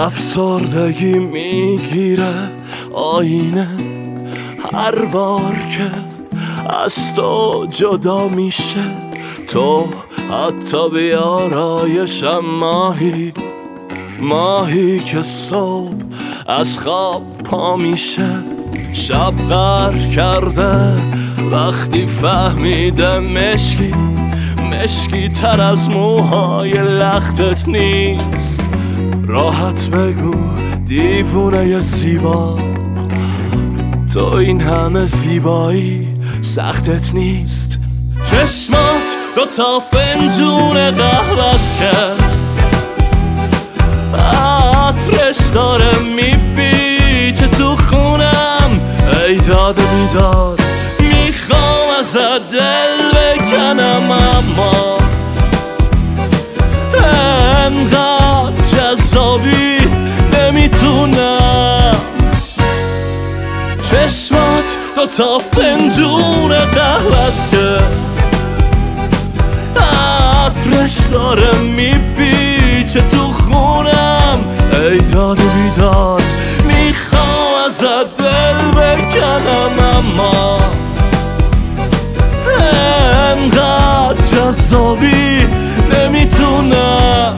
افسردگی میگیره آینه هر بار که از تو جدا میشه. تو حتی بیارایشم ماهی که صبح از خواب پا میشه. شب غر کرده وقتی فهمیده مشکی تر از موهای لختت نیست. راحت بگو دیوونه زیبا، تو این همه زیبایی سختت نیست. چشمات 2 فنجون قهوه‌ست که عطرش داره میپیچه تو خونم. ای داد بیداد میخوام ازت دل بکنم، اما انقدر جذابی نمیتونم. چشمات 2 فنجون قهوه‌ست که عطرش داره میپیچه تو خونم. ای داد و بیداد میخوام ازت دل بکنم، اما انقدر جذابی نمیتونم.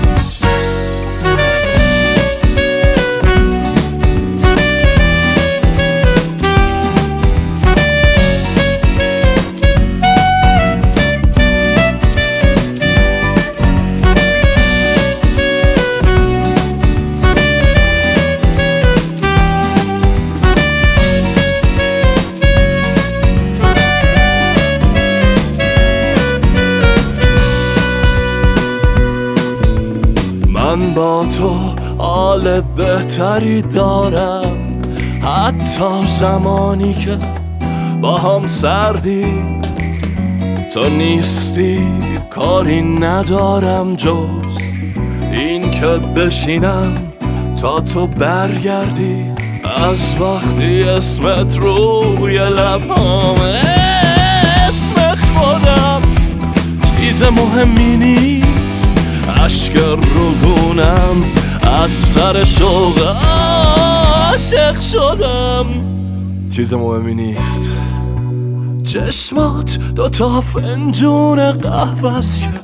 من با تو حال بهتری دارم، حتی زمانی که با هم سردی. تو نیستی کاری ندارم جز این که بشینم تا تو برگردی. از وقتی اسمت روی لبام، اسم خودم چیز مهمی نیست. اشک روگونم از سر شوق عاشق شدم، چیز مهمی نیست. چشمات 2 فنجون قهوه‌ست که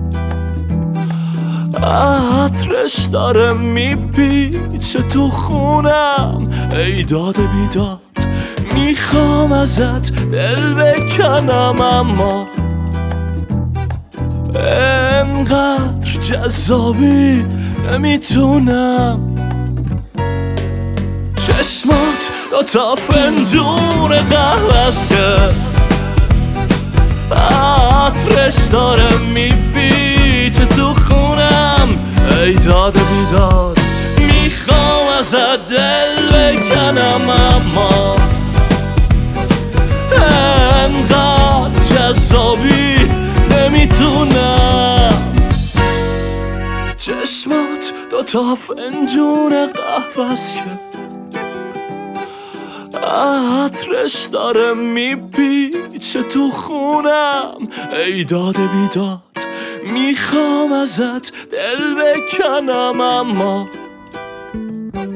عطرش داره میپیچه تو خونم. ای داد بیداد میخوام ازت دل بکنم، اما انقدر جذابی نمیتونم. چشمات 2 فنجون قهوه‌ست که عطرش داره میپیچه تو خونم. ای داد بیداد میخوام ازت دل بکنم، اما انقدر جذابی نمیتونم. چشمات 2 فنجون قهوه‌ست که عطرش داره میپیچه تو خونم. ای داد بیداد میخوام ازت دل بکنم، اما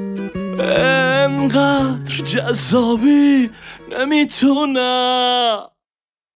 انقدر جذابی نمیتونم.